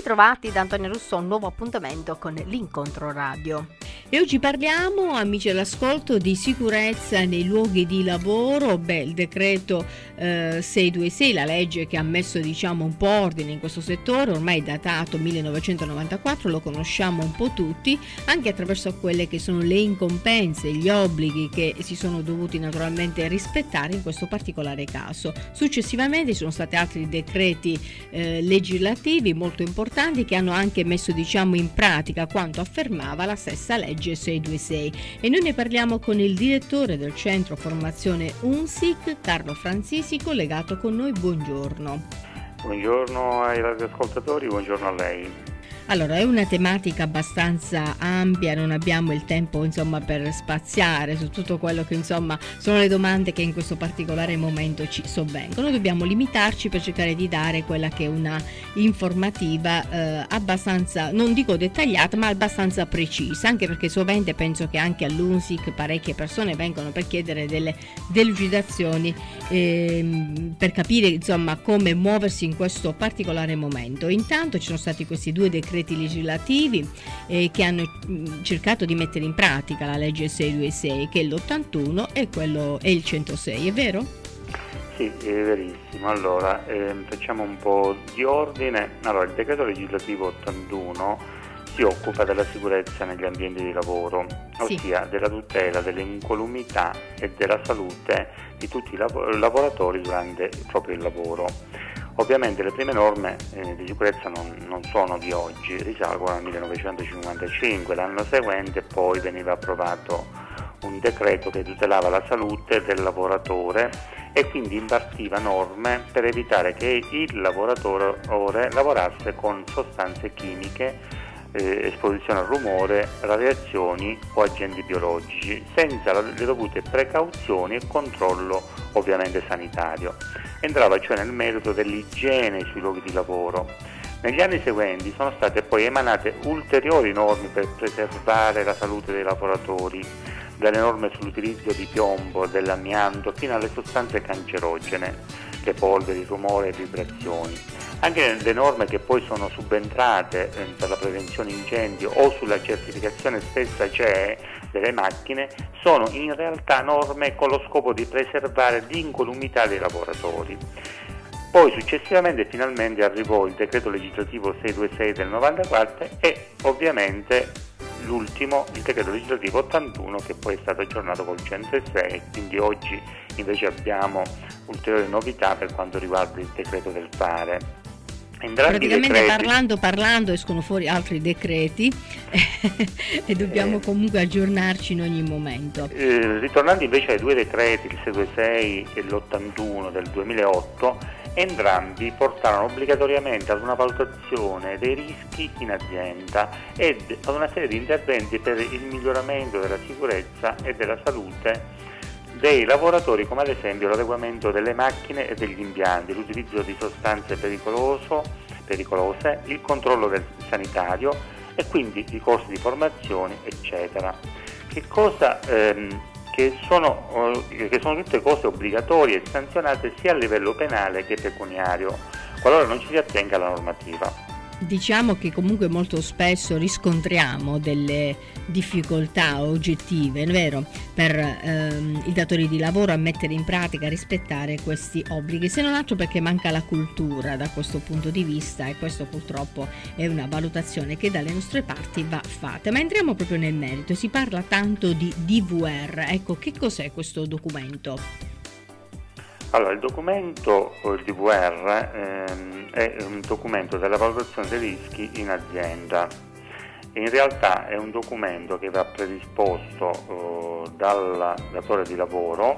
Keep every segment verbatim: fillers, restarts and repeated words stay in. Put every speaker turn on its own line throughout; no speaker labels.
Bentrovati da Antonio Russo, un nuovo appuntamento con l'Incontro Radio.
E oggi parliamo, amici all'ascolto, di sicurezza nei luoghi di lavoro. Beh, il decreto eh, seicentoventisei, la legge che ha messo diciamo un po' ordine in questo settore, ormai datato millenovecentonovantaquattro, lo conosciamo un po' tutti, anche attraverso quelle che sono le incombenze, gli obblighi che si sono dovuti naturalmente rispettare in questo particolare caso. Successivamente ci sono stati altri decreti eh, legislativi molto importanti che hanno anche messo diciamo in pratica quanto affermava la stessa legge seicentoventisei, e noi ne parliamo con il direttore del centro formazione U N S I C, Carlo Franzisi, collegato con noi. Buongiorno.
Buongiorno ai radioascoltatori, buongiorno a lei.
Allora, è una tematica abbastanza ampia, non abbiamo il tempo insomma per spaziare su tutto quello che insomma sono le domande che in questo particolare momento ci sovvengono. Dobbiamo limitarci per cercare di dare quella che è una informativa eh, abbastanza, non dico dettagliata, ma abbastanza precisa, anche perché sovente penso che anche all'U N S I C parecchie persone vengono per chiedere delle delucidazioni eh, per capire insomma come muoversi in questo particolare momento. Intanto ci sono stati questi due decreti legislativi eh, che hanno mh, cercato di mettere in pratica la legge seicentoventisei, che è l'ottantuno e quello è il centosei, è vero?
Sì, è verissimo. Allora, ehm, facciamo un po' di ordine. Allora, il decreto legislativo ottantuno si occupa della sicurezza negli ambienti di lavoro,
Sì.
ossia della tutela dell'incolumità e della salute di tutti i lav- lavoratori durante proprio il lavoro. Ovviamente le prime norme eh, di sicurezza non, non sono di oggi, risalgono al millenovecentocinquantacinque. L'anno seguente poi veniva approvato un decreto che tutelava la salute del lavoratore e quindi impartiva norme per evitare che il lavoratore lavorasse con sostanze chimiche, eh, esposizione al rumore, radiazioni o agenti biologici, senza le dovute precauzioni e controllo ovviamente sanitario. Entrava cioè nel merito dell'igiene sui luoghi di lavoro. Negli anni seguenti sono state poi emanate ulteriori norme per preservare la salute dei lavoratori, dalle norme sull'utilizzo di piombo, dell'amianto, fino alle sostanze cancerogene, le polveri, rumore e vibrazioni. Anche le norme che poi sono subentrate eh, per la prevenzione incendi o sulla certificazione stessa C E delle macchine sono in realtà norme con lo scopo di preservare l'incolumità dei lavoratori. Poi successivamente finalmente arrivò il decreto legislativo seicentoventisei del novantaquattro e ovviamente l'ultimo, il decreto legislativo ottantuno, che poi è stato aggiornato col centosei, quindi oggi invece abbiamo ulteriori novità per quanto riguarda il decreto del fare. Entrambi
Praticamente
decreti,
parlando parlando escono fuori altri decreti e dobbiamo
eh,
comunque aggiornarci in ogni momento.
Eh, ritornando invece ai due decreti, il seicentoventisei e l'ottantuno del duemilaotto, entrambi portarono obbligatoriamente ad una valutazione dei rischi in azienda ed ad una serie di interventi per il miglioramento della sicurezza e della salute dei lavoratori, come ad esempio l'adeguamento delle macchine e degli impianti, l'utilizzo di sostanze pericoloso, pericolose, il controllo del sanitario e quindi i corsi di formazione, eccetera. Che cosa ehm, che sono, eh, che sono tutte cose obbligatorie e sanzionate sia a livello penale che pecuniario, qualora non ci si attenga alla normativa.
Diciamo che comunque molto spesso riscontriamo delle difficoltà oggettive, è vero, per ehm, i datori di lavoro a mettere in pratica, a rispettare questi obblighi, se non altro perché manca la cultura da questo punto di vista, e questo purtroppo è una valutazione che dalle nostre parti va fatta. Ma entriamo proprio nel merito, si parla tanto di D V R, ecco, che cos'è questo documento?
Allora, il documento, il D V R, ehm, è un documento della valutazione dei rischi in azienda. In realtà è un documento che va predisposto eh, dal datore di lavoro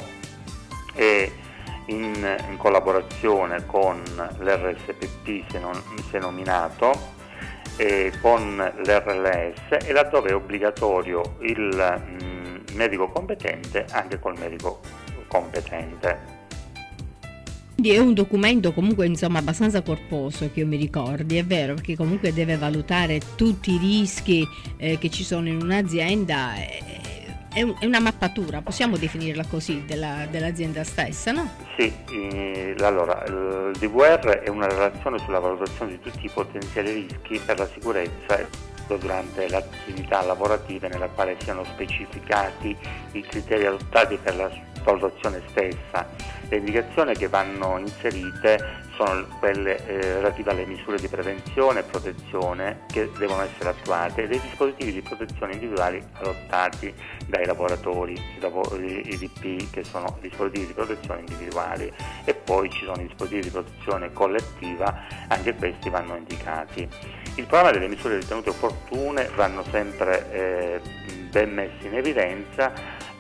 e in, in collaborazione con l'R S P P, se, non, se nominato, e con l'R L S, e laddove è obbligatorio il mh, medico competente anche col medico competente.
Quindi è un documento comunque insomma abbastanza corposo, che io mi ricordi, è vero, perché comunque deve valutare tutti i rischi eh, che ci sono in un'azienda, eh, è, un, è una mappatura, possiamo definirla così, della, dell'azienda stessa, no?
Sì, eh, allora il D V R è una relazione sulla valutazione di tutti i potenziali rischi per la sicurezza durante le attività lavorative, nella quale siano specificati i criteri adottati per la valutazione stessa. Le indicazioni che vanno inserite sono quelle eh, relative alle misure di prevenzione e protezione che devono essere attuate e dei dispositivi di protezione individuali adottati dai lavoratori, i I D P, che sono dispositivi di protezione individuali, e poi ci sono i dispositivi di protezione collettiva, anche questi vanno indicati. Il programma delle misure ritenute opportune vanno sempre eh, ben messi in evidenza,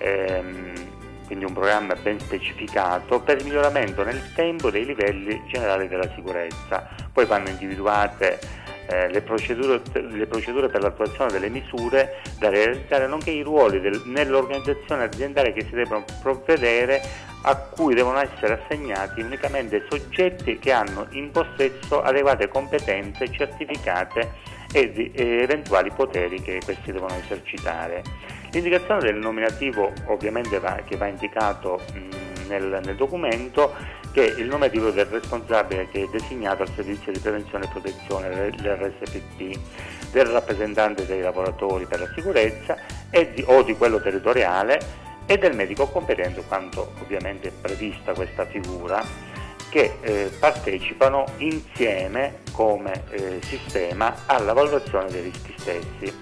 ehm, quindi un programma ben specificato per il miglioramento nel tempo dei livelli generali della sicurezza. Poi vanno individuate eh, le, procedure, le procedure per l'attuazione delle misure da realizzare, nonché i ruoli del, nell'organizzazione aziendale che si devono provvedere, a cui devono essere assegnati unicamente soggetti che hanno in possesso adeguate competenze certificate e, di, e eventuali poteri che questi devono esercitare. L'indicazione del nominativo ovviamente va, che va indicato mh, nel, nel documento, che è il nominativo del responsabile che è designato al servizio di prevenzione e protezione, l'R S P P, del rappresentante dei lavoratori per la sicurezza e di, o di quello territoriale, e del medico competente, quanto ovviamente è prevista questa figura, che eh, partecipano insieme come eh, sistema alla valutazione dei rischi stessi.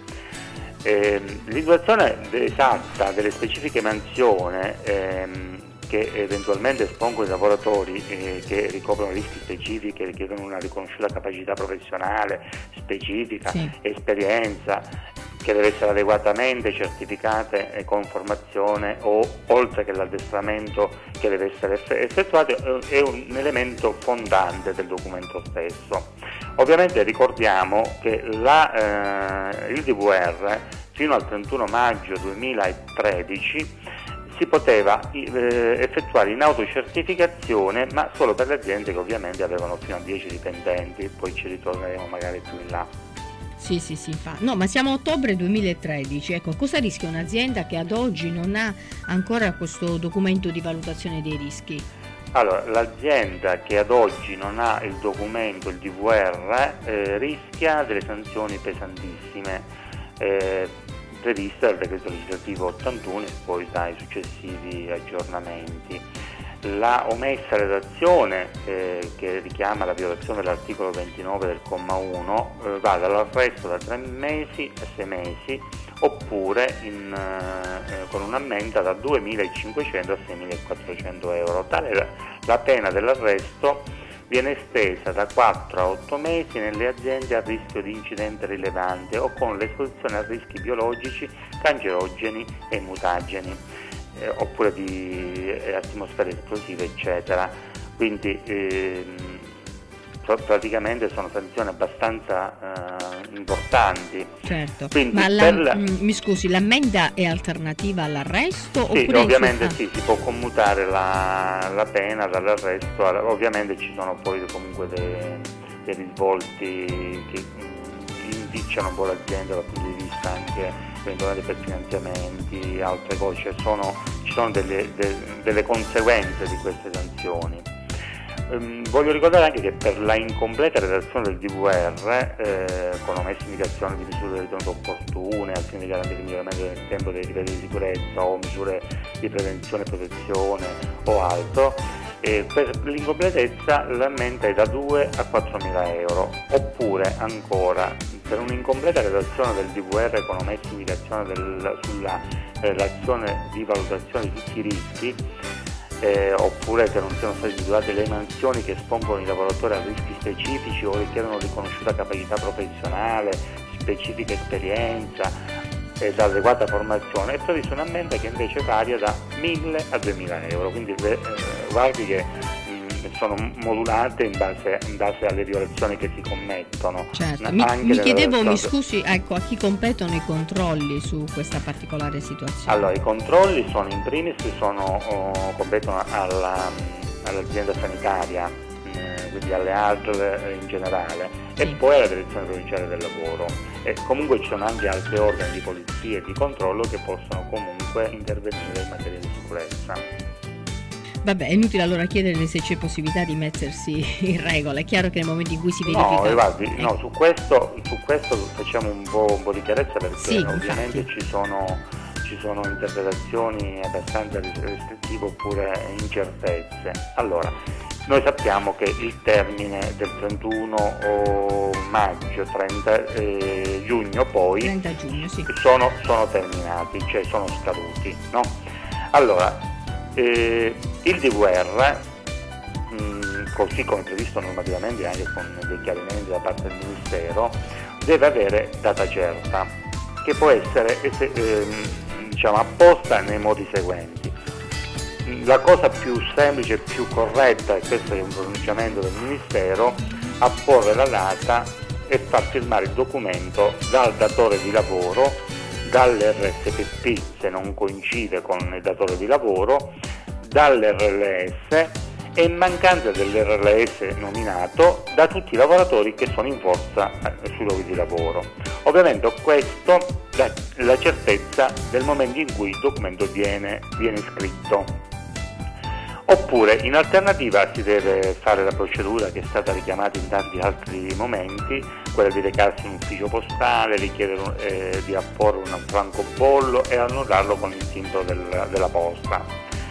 Eh, l'individuazione esatta delle specifiche mansioni ehm, che eventualmente espongono i lavoratori eh, che ricoprono rischi specifici, che richiedono una riconosciuta capacità professionale specifica, sì. esperienza, che deve essere adeguatamente certificate eh, con formazione o oltre che l'addestramento che deve essere effettuato, eh, è un elemento fondante del documento stesso. Ovviamente ricordiamo che la, eh, il D V R fino al trentuno maggio duemilatredici si poteva eh, effettuare in autocertificazione, ma solo per le aziende che ovviamente avevano fino a dieci dipendenti, poi ci ritorneremo magari più in là.
Sì, sì, sì, fa. No, ma siamo a ottobre duemilatredici, ecco, cosa rischia un'azienda che ad oggi non ha ancora questo documento di valutazione dei rischi?
Allora, l'azienda che ad oggi non ha il documento, il D V R, eh, rischia delle sanzioni pesantissime eh, previste dal decreto legislativo ottantuno e poi dai successivi aggiornamenti. La omessa redazione eh, che richiama la violazione dell'articolo ventinove del comma uno eh, va dall'arresto da tre mesi a sei mesi oppure in, eh, con un'ammenda da duemilacinquecento a seimilaquattrocento euro. Tale la, la pena dell'arresto viene estesa da quattro a otto mesi nelle aziende a rischio di incidente rilevante o con l'esposizione a rischi biologici, cancerogeni e mutageni. Eh, oppure di eh, atmosfere esplosive, eccetera. Quindi ehm, praticamente sono sanzioni abbastanza eh, importanti.
Certo.
Quindi
ma la,
la...
mh, mi scusi, l'ammenda è alternativa all'arresto?
Sì,
oppure
ovviamente
in...
sì, si può commutare la, la pena dall'arresto. Ovviamente ci sono poi comunque dei, dei risvolti che mh, indicano un po' l'azienda dal punto di vista anche eventualmente per finanziamenti, altre cose, cioè sono, ci sono delle, de, delle conseguenze di queste sanzioni. Ehm, voglio ricordare anche che per la incompleta redazione del D V R, eh, con omessa indicazione di misure ritenute opportune al fine di garantire il miglioramento del tempo dei livelli di sicurezza o misure di prevenzione e protezione o altro, eh, per l'incompletezza l'ammenda è da due a quattromila euro, oppure ancora per un'incompleta redazione del D V R con omessa indicazione del, sulla relazione di valutazione di tutti i rischi, eh, oppure che non siano state individuate le mansioni che espongono i lavoratori a rischi specifici o richiedono riconosciuta capacità professionale, specifica esperienza ed adeguata formazione, è prevista un'ammenda che invece varia da mille a duemila euro, quindi eh, guardi che sono modulate in base, in base alle violazioni che si commettono.
Certo. Mi, mi chiedevo, mi scusi, ecco, a chi competono i controlli su questa particolare situazione?
Allora, i controlli sono in primis sono, oh, competono alla, all'azienda sanitaria, eh, quindi alle A R L in generale, sì. E poi alla direzione provinciale del lavoro. E comunque ci sono anche altri organi di polizia e di controllo che possono comunque intervenire in materia di sicurezza.
Vabbè, è inutile allora chiedere se c'è possibilità di mettersi in regola. È chiaro che nel momento in cui si verifica...
No, guardi, eh. no su, questo, su questo facciamo un po', un po' di chiarezza, perché sì, ovviamente ci sono, ci sono interpretazioni abbastanza restrittive oppure incertezze. Allora, noi sappiamo che il termine del trentuno maggio, trenta eh, giugno poi
trenta giugno, sì.
sono, sono terminati, cioè sono scaduti, no? Allora, Eh, il D V R, mh, così come previsto normativamente anche con dei chiarimenti da parte del Ministero, deve avere data certa, che può essere eh, diciamo, apposta nei modi seguenti. La cosa più semplice e più corretta, e questo è un pronunciamento del Ministero, apporre la data e far firmare il documento dal datore di lavoro, dall'R S P P se non coincide con il datore di lavoro, dall'R L S e in mancanza dell'R L S nominato da tutti i lavoratori che sono in forza sui luoghi di lavoro. Ovviamente questo dà la certezza del momento in cui il documento viene, viene scritto. Oppure in alternativa si deve fare la procedura che è stata richiamata in tanti altri momenti, quella di recarsi in un ufficio postale, richiedere eh, di apporre un francobollo e annullarlo con il timbro del, della posta.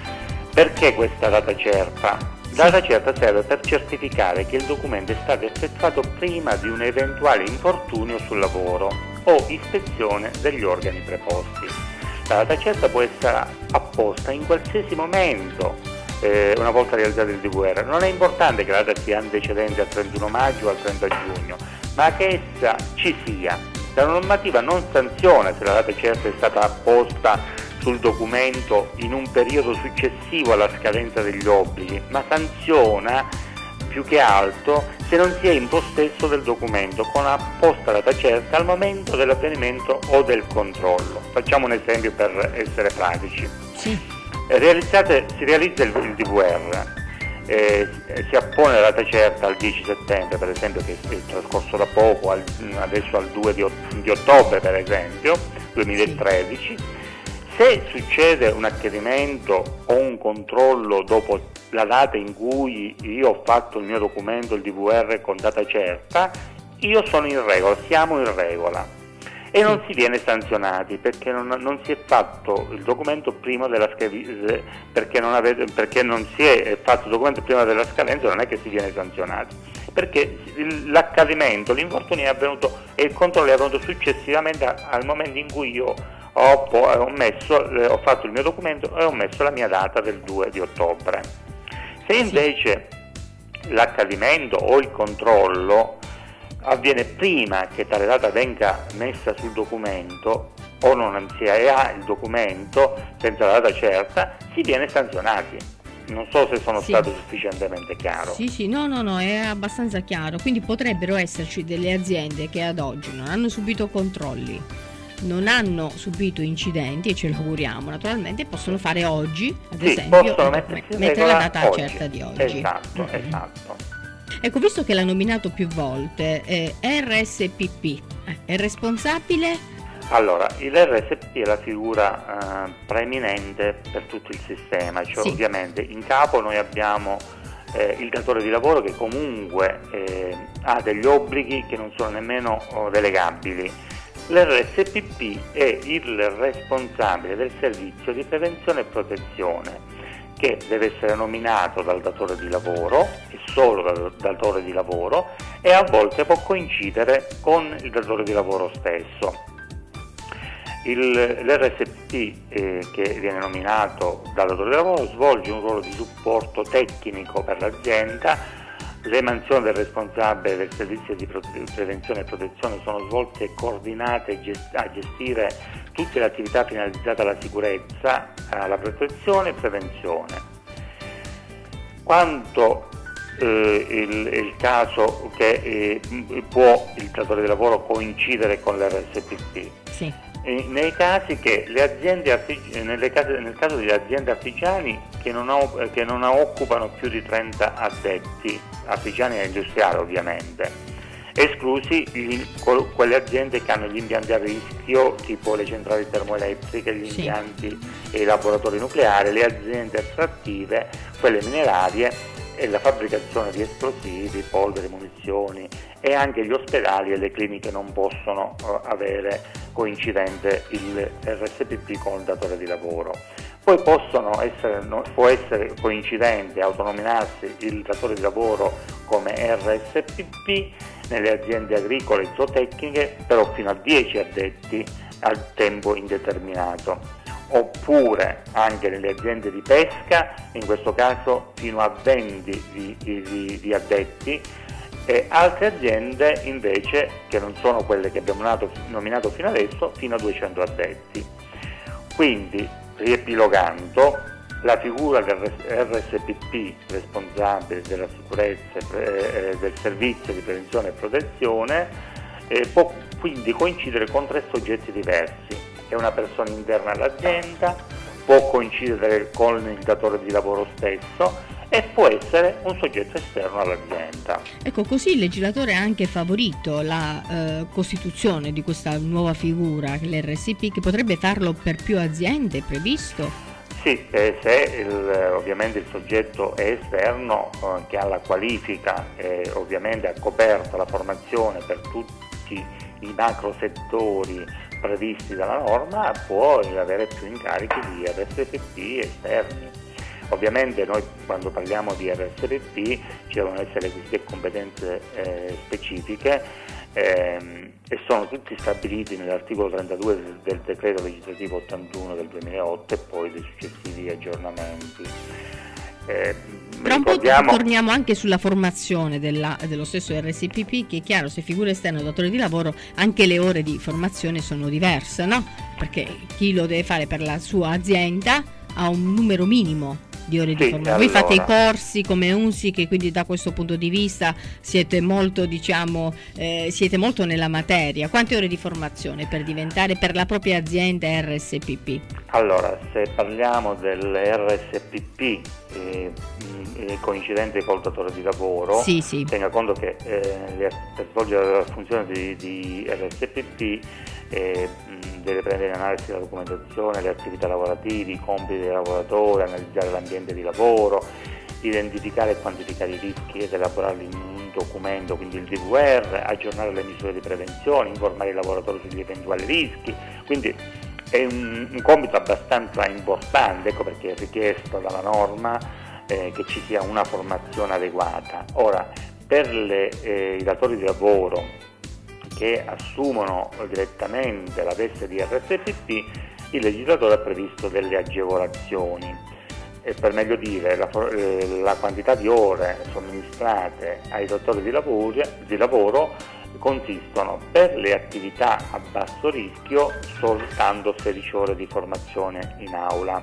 Perché questa data certa? Data certa serve per certificare che il documento è stato effettuato prima di un eventuale infortunio sul lavoro o ispezione degli organi preposti. La data certa può essere apposta in qualsiasi momento. Eh, una volta realizzato il D V R, non è importante che la data sia antecedente al trentuno maggio o al trenta giugno, ma che essa ci sia. La normativa non sanziona se la data certa è stata apposta sul documento in un periodo successivo alla scadenza degli obblighi, ma sanziona più che altro se non si è in possesso del documento con apposta data certa al momento dell'avvenimento o del controllo. Facciamo un esempio per essere pratici. Sì. Realizzate, si realizza il, il D V R, eh, si appone la data certa al dieci settembre, per esempio, che è trascorso da poco, al, adesso al due di, di ottobre, per esempio, duemilatredici. Se succede un acchiarimento o un controllo dopo la data in cui io ho fatto il mio documento, il D V R con data certa, io sono in regola, siamo in regola. E non si viene sanzionati perché non, non si è fatto il documento prima della scadenza, perché non, avete, perché non si è fatto il documento prima della scadenza, non è che si viene sanzionati, perché l'accadimento, l'infortunio è avvenuto e il controllo è avvenuto successivamente al momento in cui io ho, ho, messo, ho fatto il mio documento e ho messo la mia data del due di ottobre. Se invece l'accadimento o il controllo avviene prima che tale data venga messa sul documento o non si ha il documento senza la data certa, si viene sanzionati. Non so se sono sì. stato sufficientemente chiaro.
Sì, sì, no, no, no, è abbastanza chiaro. Quindi potrebbero esserci delle aziende che ad oggi non hanno subito controlli, non hanno subito incidenti, e ce lo auguriamo naturalmente, possono fare oggi, ad
sì,
esempio,
mettere
la data
oggi.
certa di oggi.
Esatto, mm-hmm. esatto.
Ecco, visto che l'ha nominato più volte, eh, R S P P è responsabile?
Allora, il R S P P è la figura eh, preeminente per tutto il sistema, cioè sì. ovviamente in capo noi abbiamo eh, il datore di lavoro che comunque eh, ha degli obblighi che non sono nemmeno oh, delegabili. L'R S P P è il responsabile del servizio di prevenzione e protezione, che deve essere nominato dal datore di lavoro e solo dal datore di lavoro, e a volte può coincidere con il datore di lavoro stesso. Il, L'R S P P eh, che viene nominato dal datore di lavoro svolge un ruolo di supporto tecnico per l'azienda. Le mansioni del responsabile del servizio di prevenzione e protezione sono svolte e coordinate a gestire tutte le attività finalizzate alla sicurezza, alla protezione e prevenzione. Quanto eh, il, il caso che eh, può il datore di lavoro coincidere con l'R S P P?
Sì.
eh, nei casi che le aziende artig- nelle case, nel caso di aziende artigiani che non, ho, che non occupano più di trenta addetti, artigiani e industriali ovviamente, esclusi gli, quelle aziende che hanno gli impianti a rischio, tipo le centrali termoelettriche, gli
sì.
impianti e i laboratori nucleari, le aziende estrattive, quelle minerarie e la fabbricazione di esplosivi, polvere, munizioni, e anche gli ospedali e le cliniche non possono uh, avere coincidente il R S P P con il datore di lavoro. Poi possono essere, no, può essere coincidente, autonominarsi il datore di lavoro come R S P P nelle aziende agricole e zootecniche, però fino a dieci addetti al tempo indeterminato, oppure anche nelle aziende di pesca, in questo caso fino a venti di, di, di addetti, e altre aziende invece, che non sono quelle che abbiamo nominato, nominato fino adesso, fino a duecento addetti. Quindi, riepilogando, la figura del R S P P, responsabile della sicurezza e del servizio di prevenzione e protezione, eh, può quindi coincidere con tre soggetti diversi. È una persona interna all'azienda, può coincidere con il datore di lavoro stesso e può essere un soggetto esterno all'azienda.
Ecco, così il legislatore ha anche favorito la eh, costituzione di questa nuova figura, l'R S P, che potrebbe farlo per più aziende, previsto?
Sì, eh, se il, ovviamente il soggetto è esterno, eh, che ha la qualifica e ovviamente ha coperto la formazione per tutti i macro settori previsti dalla norma, può avere più incarichi di R S P P esterni. Ovviamente noi quando parliamo di R S P P ci devono essere requisiti e competenze eh, specifiche ehm, e sono tutti stabiliti nell'articolo trentadue del, del decreto legislativo ottantuno del duemilaotto e poi dei successivi aggiornamenti. Eh,
Tra un
ricordiamo...
po' torniamo anche sulla formazione della, dello stesso R S P P, che è chiaro, se figura esterna o datore di lavoro, anche le ore di formazione sono diverse, no? Perché chi lo deve fare per la sua azienda ha un numero minimo di ore
sì,
di formazione. Voi
allora.
fate i corsi come U N S I, che quindi da questo punto di vista siete molto, diciamo, eh, siete molto nella materia. Quante ore di formazione per diventare per la propria azienda R S P P?
Allora, se parliamo dell'R S P P eh, coincidente col datore di lavoro,
sì, sì.
tenga conto che eh, per svolgere la funzione di, di R S P P eh, deve prendere in analisi la documentazione, le attività lavorative, i compiti dei lavoratori, analizzare l'ambiente di lavoro, identificare e quantificare i rischi ed elaborarli in un documento, quindi il D V R, aggiornare le misure di prevenzione, informare i lavoratori sugli eventuali rischi, quindi è un, un compito abbastanza importante, ecco perché è richiesto dalla norma eh, che ci sia una formazione adeguata. Ora, per le, eh, i datori di lavoro che assumono direttamente la veste di R S P P, il legislatore ha previsto delle agevolazioni. E per meglio dire, la, eh, la quantità di ore somministrate ai datori di lavoro, di lavoro consistono per le attività a basso rischio soltanto sedici ore di formazione in aula.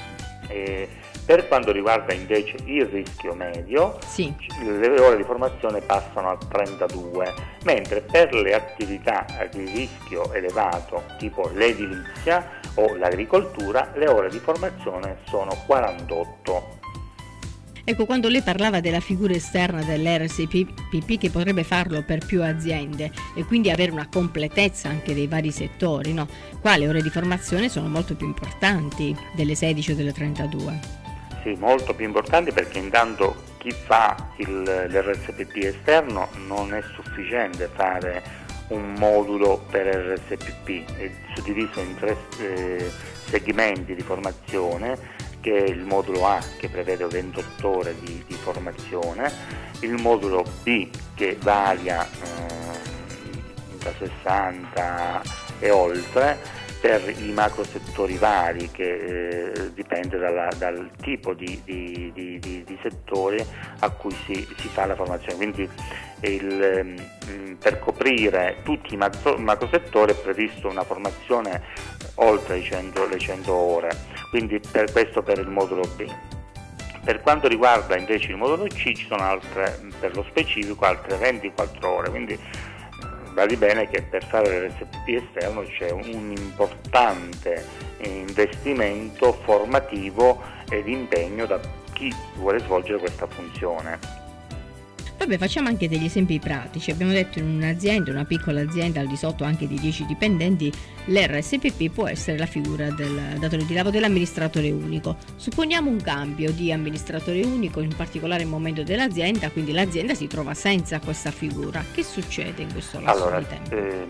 E per quanto riguarda invece il rischio medio,
sì.
le ore di formazione passano a trentadue, mentre per le attività di rischio elevato tipo l'edilizia o l'agricoltura le ore di formazione sono quarantotto.
Ecco, quando lei parlava della figura esterna dell'R S P P che potrebbe farlo per più aziende e quindi avere una completezza anche dei vari settori, no? Qua le ore di formazione sono molto più importanti delle sedici o delle trentadue.
Sì, molto più importanti, perché intanto chi fa il, l'R S P P esterno non è sufficiente fare un modulo per R S P P, è suddiviso in tre eh, segmenti di formazione, che è il modulo A, che prevede ventotto ore di, di formazione, il modulo B, che varia eh, da sessanta e oltre, per i macro settori vari, che eh, dipende dalla, dal tipo di, di, di, di, di settore a cui si, si fa la formazione. Quindi il, per coprire tutti i macro, macro settori è previsto una formazione oltre i cento, le cento ore, quindi per questo per il modulo B. Per quanto riguarda invece il modulo C ci sono altre, per lo specifico, altre ventiquattro ore, quindi badi bene che per fare l'R S P P esterno c'è un importante investimento formativo ed impegno da chi vuole svolgere questa funzione.
Vabbè, facciamo anche degli esempi pratici. Abbiamo detto in un'azienda, una piccola azienda al di sotto anche di dieci dipendenti, l'R S P P può essere la figura del datore di lavoro, dell'amministratore unico. Supponiamo un cambio di amministratore unico, in particolare momento dell'azienda, quindi l'azienda si trova senza questa figura. Che succede in questo lasso
allora,
di tempo?
Ehm,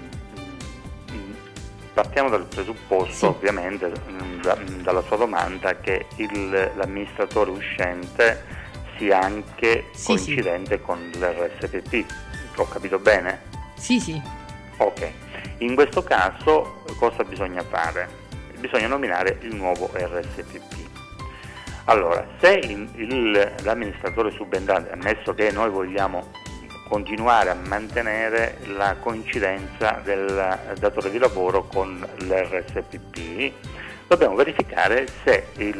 partiamo dal presupposto, sì. ovviamente, da, dalla sua domanda, che il, l'amministratore uscente sia anche sì, coincidente sì. con l'R S P P. Ho capito bene?
Sì, sì.
Ok. In questo caso cosa bisogna fare? Bisogna nominare il nuovo R S P P. Allora, se il, il, l'amministratore subentrante, ammesso che noi vogliamo continuare a mantenere la coincidenza del datore di lavoro con l'R S P P, dobbiamo verificare se il,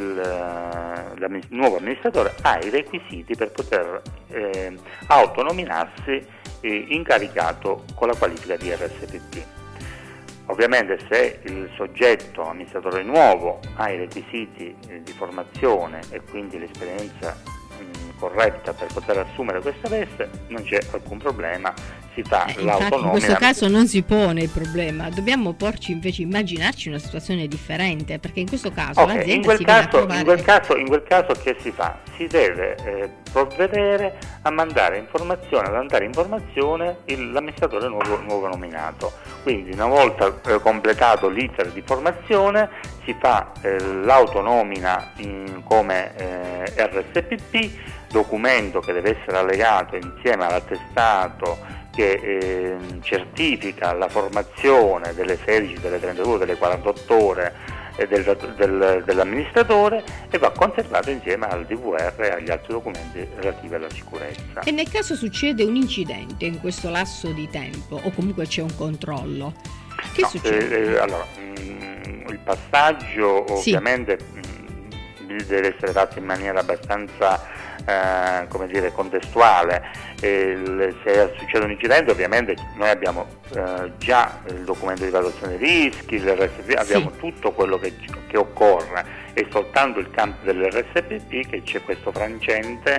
il nuovo amministratore ha i requisiti per poter eh, autonominarsi eh, incaricato con la qualifica di R S P P. Ovviamente se il soggetto amministratore nuovo ha i requisiti eh, di formazione e quindi l'esperienza mh, corretta per poter assumere questa veste, non c'è alcun problema, si fa
eh,
l'autonomia.
Infatti in questo caso non si pone il problema, dobbiamo porci invece, immaginarci una situazione differente, perché in questo caso
okay,
l'azienda
in quel
si
caso,
viene a trovare...
in quel caso, in quel caso che si fa? Si deve eh, provvedere a mandare informazione, ad andare informazione il, l'amministratore nuovo, nuovo nominato. Quindi una volta eh, completato l'iter di formazione si fa eh, l'autonomina in, come eh, R S P P, documento che deve essere allegato insieme all'attestato che eh, certifica la formazione delle sedici, delle trentadue, delle quarantotto ore eh, del, del, dell'amministratore, e va conservato insieme al D V R e agli altri documenti relativi alla sicurezza.
E nel caso succede un incidente in questo lasso di tempo, o comunque c'è un controllo, che
no,
succede?
Eh, eh, allora, mh, il passaggio ovviamente sì. mh, deve essere fatto in maniera abbastanza Eh, come dire, contestuale. Eh, se succede un incidente, ovviamente noi abbiamo eh, già il documento di valutazione dei rischi, l'R S P P, abbiamo sì. tutto quello che, che occorre, è soltanto il campo dell'R S P P che c'è questo frangente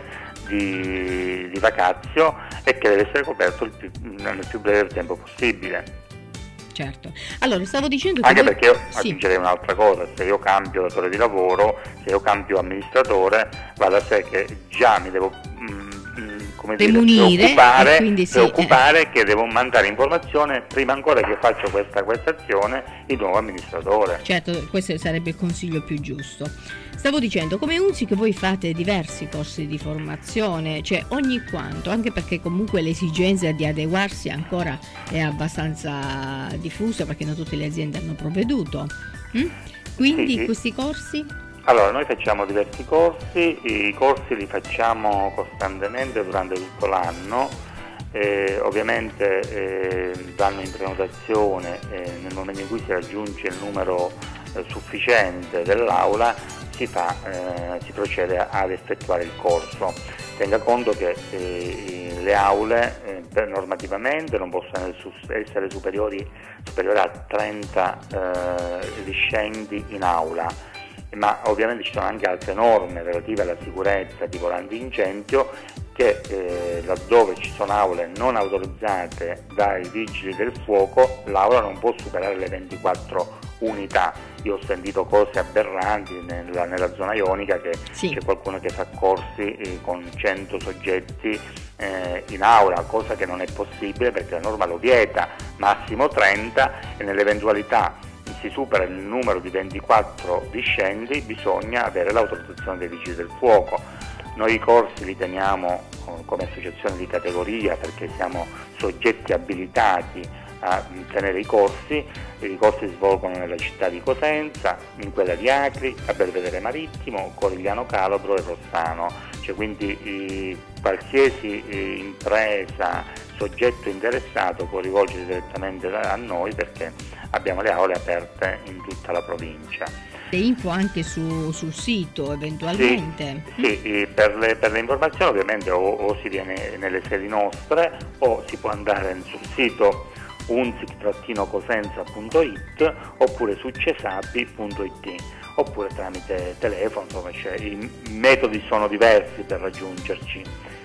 di, di vacazio e che deve essere coperto il più, nel più breve tempo possibile.
Certo. Allora, stavo dicendo che
anche
voi...
perché io
sì.
aggiungerei un'altra cosa: se io cambio datore di lavoro, se io cambio amministratore, va da sé che già mi devo mh, come dire, preoccupare,
quindi sì,
preoccupare
eh.
che devo mandare informazione prima ancora che faccio questa, questa azione il nuovo amministratore.
Certo, questo sarebbe il consiglio più giusto. Stavo dicendo, come U N S I che voi fate diversi corsi di formazione, cioè ogni quanto, anche perché comunque l'esigenza di adeguarsi ancora è abbastanza diffusa, perché non tutte le aziende hanno provveduto. Mm? Quindi
sì, sì.
questi corsi?
Allora, noi facciamo diversi corsi, i corsi li facciamo costantemente durante tutto l'anno, eh, ovviamente eh, vanno in prenotazione eh, nel momento in cui si raggiunge il numero eh, sufficiente dell'aula. Si, fa, eh, si procede ad effettuare il corso. Tenga conto che eh, le aule eh, per normativamente non possono essere superiori, superiori a trenta eh, discendi in aula, ma ovviamente ci sono anche altre norme relative alla sicurezza, tipo l'antincendio, che eh, laddove ci sono aule non autorizzate dai vigili del fuoco, l'aula non può superare le ventiquattro unità. Io ho sentito cose aberranti nella, nella zona ionica, che sì. c'è qualcuno che fa corsi eh, con cento soggetti eh, in aula, cosa che non è possibile perché la norma lo vieta, massimo trenta, e nell'eventualità si supera il numero di ventiquattro discendi bisogna avere l'autorizzazione dei vigili del fuoco. Noi i corsi li teniamo come associazione di categoria perché siamo soggetti abilitati a tenere i corsi. I corsi si svolgono nella città di Cosenza, in quella di Acri, a Belvedere Marittimo, Corigliano Calabro e Rossano. Cioè, quindi eh, qualsiasi eh, impresa, soggetto interessato può rivolgersi direttamente a noi perché abbiamo le aule aperte in tutta la provincia.
Le info anche su, sul sito eventualmente?
Sì, sì, per, le, per le informazioni ovviamente o, o si viene nelle sedi nostre o si può andare sul sito unsic cosenza punto it oppure su cesapi punto it oppure tramite telefono, insomma, cioè, i metodi sono diversi per raggiungerci.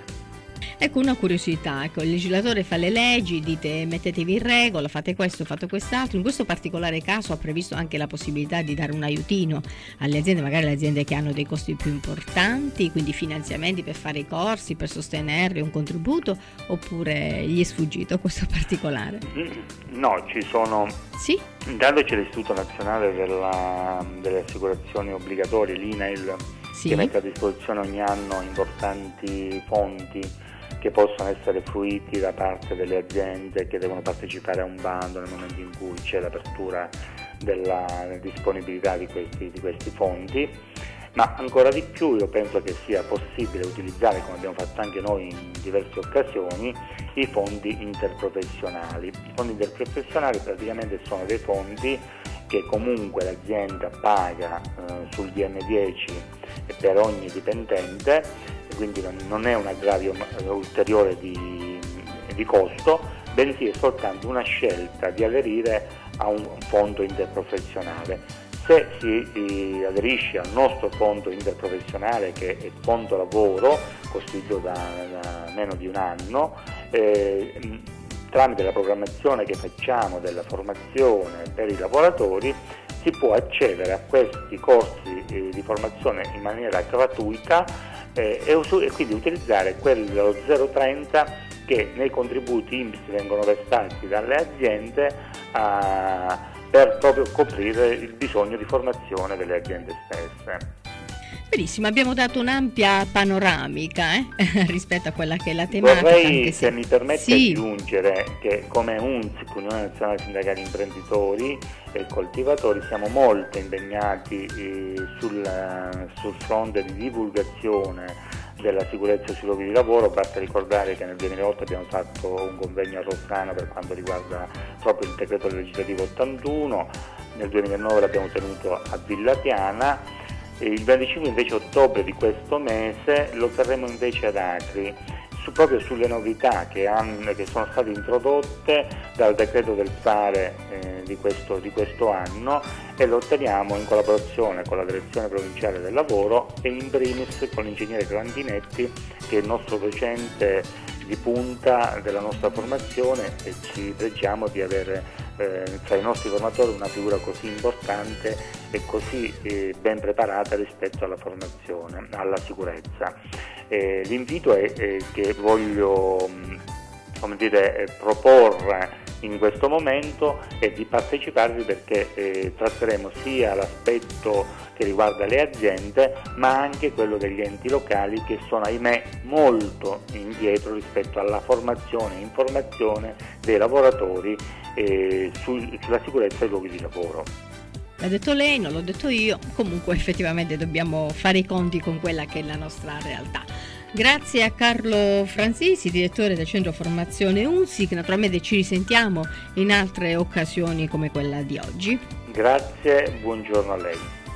Ecco una curiosità, ecco, il legislatore fa le leggi, dite mettetevi in regola, fate questo, fate quest'altro. In questo particolare caso ha previsto anche la possibilità di dare un aiutino alle aziende, magari le aziende che hanno dei costi più importanti, quindi finanziamenti per fare i corsi, per sostenerli, un contributo, oppure gli è sfuggito questo particolare?
No, ci sono...
Sì?
Intanto c'è l'Istituto Nazionale della, delle Assicurazioni Obbligatorie, l'I N A I L, sì, che mette a disposizione ogni anno importanti fondi che possono essere fruiti da parte delle aziende che devono partecipare a un bando nel momento in cui c'è l'apertura della, della disponibilità di questi, di questi fondi, ma ancora di più io penso che sia possibile utilizzare, come abbiamo fatto anche noi in diverse occasioni, i fondi interprofessionali. I fondi interprofessionali praticamente sono dei fondi che comunque l'azienda paga eh, sul D M dieci per ogni dipendente, quindi non è un aggravio ulteriore di, di costo, bensì è soltanto una scelta di aderire a un fondo interprofessionale. Se si aderisce al nostro fondo interprofessionale, che è il fondo lavoro, costituito da, da meno di un anno, eh, tramite la programmazione che facciamo della formazione per i lavoratori, si può accedere a questi corsi eh, di formazione in maniera gratuita eh, e, us- e quindi utilizzare quelli dello zero trenta che nei contributi I N P S vengono versati dalle aziende a, per proprio coprire il bisogno di formazione delle aziende stesse.
Benissimo, abbiamo dato un'ampia panoramica eh? rispetto a quella che è la tematica.
Vorrei, se,
se
mi permette,
sì.
aggiungere che come UNSIC, Unione Nazionale Sindacali Imprenditori e Coltivatori, siamo molto impegnati eh, sul, sul fronte di divulgazione della sicurezza sui luoghi di lavoro. Basta ricordare che nel duemilaotto abbiamo fatto un convegno a Rossano per quanto riguarda proprio il decreto legislativo ottantuno, nel duemilanove l'abbiamo tenuto a Villa Piana. Il venticinque invece ottobre di questo mese lo terremo invece ad Acri, su, proprio sulle novità che, hanno, che sono state introdotte dal decreto del Fare eh, di, questo, di questo anno, e lo teniamo in collaborazione con la Direzione Provinciale del Lavoro e in primis con l'ingegnere Grandinetti, che è il nostro docente di punta della nostra formazione, e ci pregiamo di avere eh, tra i nostri formatori una figura così importante e così eh, ben preparata rispetto alla formazione, alla sicurezza. Eh, l'invito è, è che voglio come dire, proporre in questo momento è di parteciparvi, perché eh, tratteremo sia l'aspetto che riguarda le aziende, ma anche quello degli enti locali, che sono, ahimè, molto indietro rispetto alla formazione e informazione dei lavoratori eh, su, sulla sicurezza dei luoghi di lavoro.
L'ha detto lei, non l'ho detto io, comunque effettivamente dobbiamo fare i conti con quella che è la nostra realtà. Grazie a Carlo Franzisi, direttore del Centro Formazione UNSIC. Naturalmente ci risentiamo in altre occasioni come quella di oggi.
Grazie, buongiorno a lei.